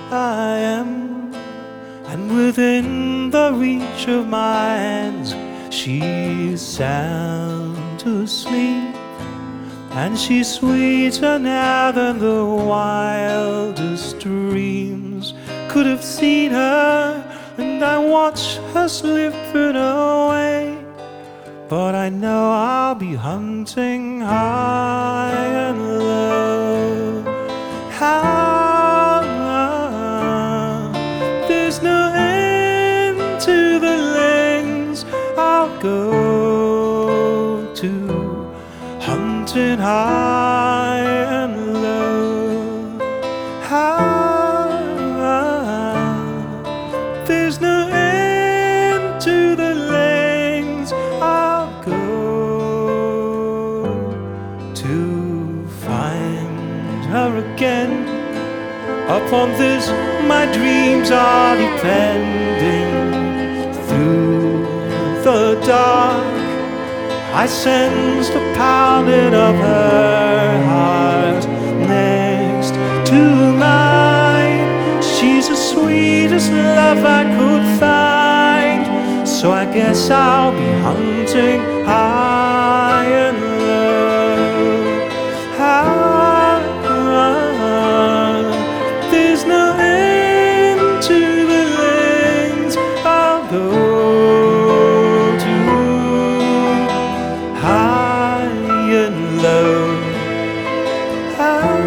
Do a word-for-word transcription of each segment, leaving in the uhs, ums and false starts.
I am, and within the reach of my hands she's sound asleep. And she's sweeter now than the wildest dreams could have seen her. And I watch her slipping away, but I know I'll be hunting high and low. High, there's no end to the lengths I'll go to, hunting high and low. High, there's no end to the lengths I'll go to find her again. Upon this my dreams are depending. Through the dark I sense the pounding of her heart next to mine. She's the sweetest love I could find, so I guess I'll be hunting high and low. High, there's no end to the lengths I'll go to, high and low. High.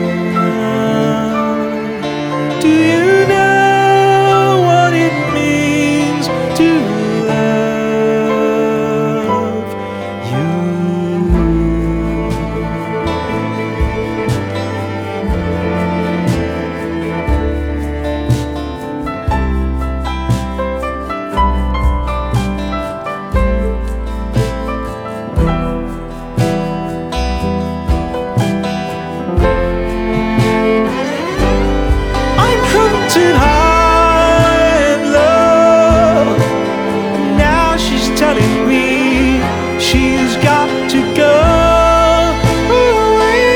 Do you know what it means to love you? I'm hunting high and low. Now she's telling me she's got to go away.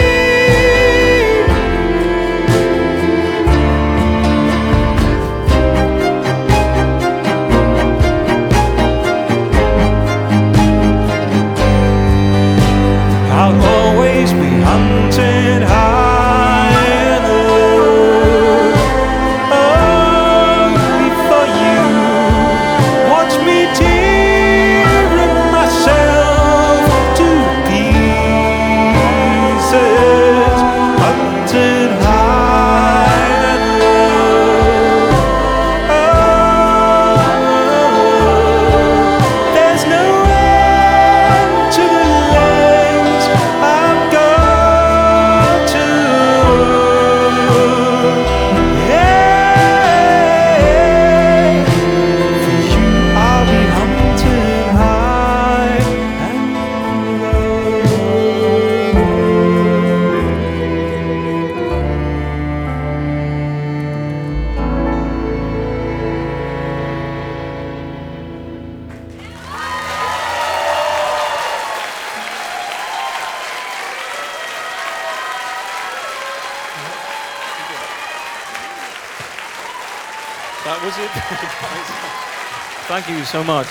I'll always be hunting high and low. Only for you. Watch me tearing myself to pieces, hunting high and low. Oh, there's no end to the lengths I've got to. Yeah, for you I'll be hunting high and that was it. Thank you so much.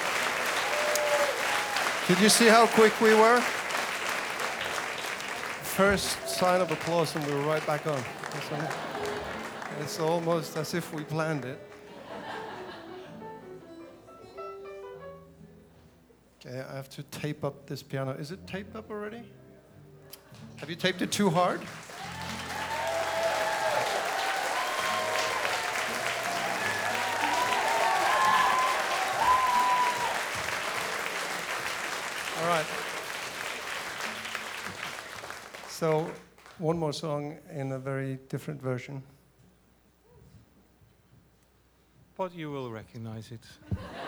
Did you see how quick we were? first sign of applause and we were right back on. It's, um, it's almost as if we planned it. Okay, I have to tape up this piano. Is it taped up already? Have you taped it too hard? All right. So, one more song in a very different version. But you will recognize it.